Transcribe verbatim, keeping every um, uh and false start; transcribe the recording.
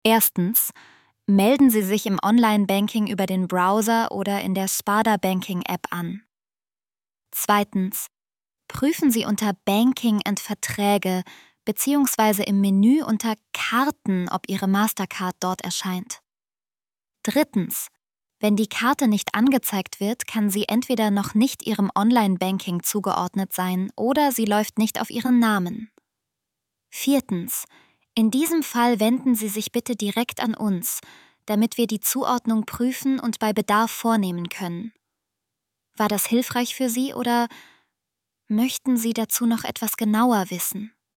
Erstens, melden Sie sich im Online-Banking über den Browser oder in der Sparda Banking-App an. Zweitens, prüfen Sie unter Banking und Verträge bzw. im Menü unter Karten, ob Ihre Mastercard dort erscheint. Drittens, wenn die Karte nicht angezeigt wird, kann sie entweder noch nicht Ihrem Online-Banking zugeordnet sein oder sie läuft nicht auf Ihren Namen. Viertens, in diesem Fall wenden Sie sich bitte direkt an uns, damit wir die Zuordnung prüfen und bei Bedarf vornehmen können. War das hilfreich für Sie oder möchten Sie dazu noch etwas genauer wissen?